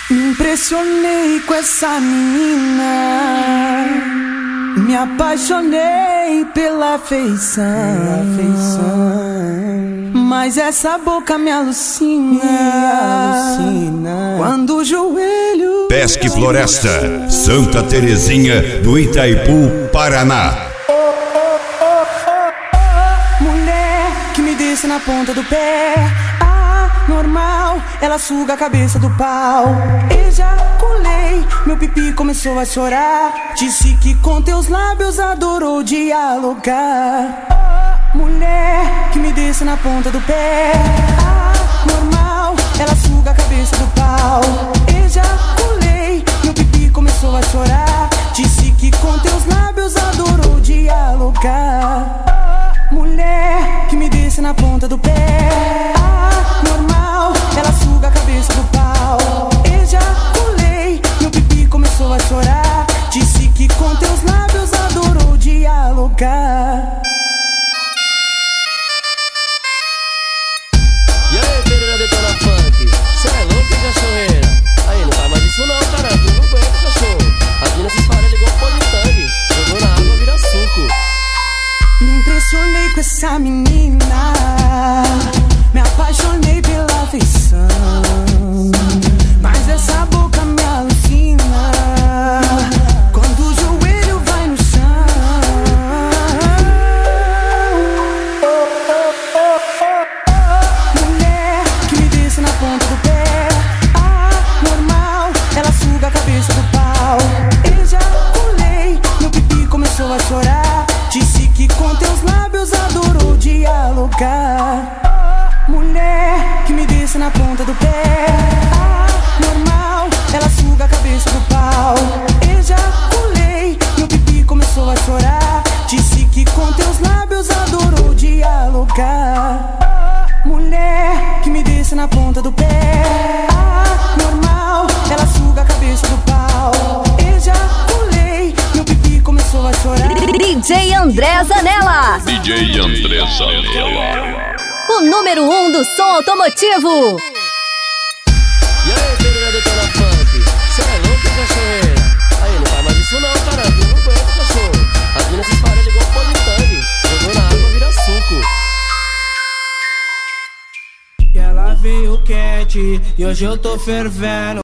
Me impressionei com essa menina, me apaixonei pela feição, mas essa boca me alucina, quando o joelho... Pesque Floresta, Santa Terezinha do Itaipu, Paraná. Mulher que me desce na ponta do pé, normal, ela suga a cabeça do pau. Ejaculei, meu pipi começou a chorar. Disse que com teus lábios adorou dialogar. Mulher que me desce na ponta do pé, normal, ela suga a cabeça do pau. Ejaculei, meu pipi começou a chorar. Disse que com teus lábios adorou dialogar. Mulher que me desce na ponta do pé, normal, ela suga a cabeça do pau. Ejaculei, meu pipi começou a chorar. Disse que com teus lábios adorou dialogar. E aí, Pereira Detona Funk, cê é louco, cachorreira? Aí, não faz mais isso não, cara, eu não aguento, cachorro. As minas se espalham, ligou o pó de tangue, jogou na água, vira suco. Me impressionei com essa menina, me apaixonei pela feição, mas essa boca me alucina, quando o joelho vai no chão. Mulher que me desce na ponta do pé, normal, ela suga a cabeça do pau. Ejaculei, meu pipi começou a chorar. Disse que com teus lábios adorou dialogar. Mulher que me desce na ponta do pé, normal, ela suga a cabeça do pau. Ejaculei, meu pipi começou a chorar. Disse que com teus lábios adorou dialogar. Mulher que me desce na ponta do pé, normal, ela suga a cabeça do pau. Ejaculei, meu pipi começou a chorar. DJ André Zanella. DJ André Zanella, O número 1 do som automotivo. E aí, Pereira Detona Funk, cê é louco, cachorreira? Aí, não faz mais isso não, cara, eu não aguento, cachorro. As minas se espalham, ligou o pó de tangue, jogou na água, vira suco. E ela veio quente e hoje eu tô fervendo.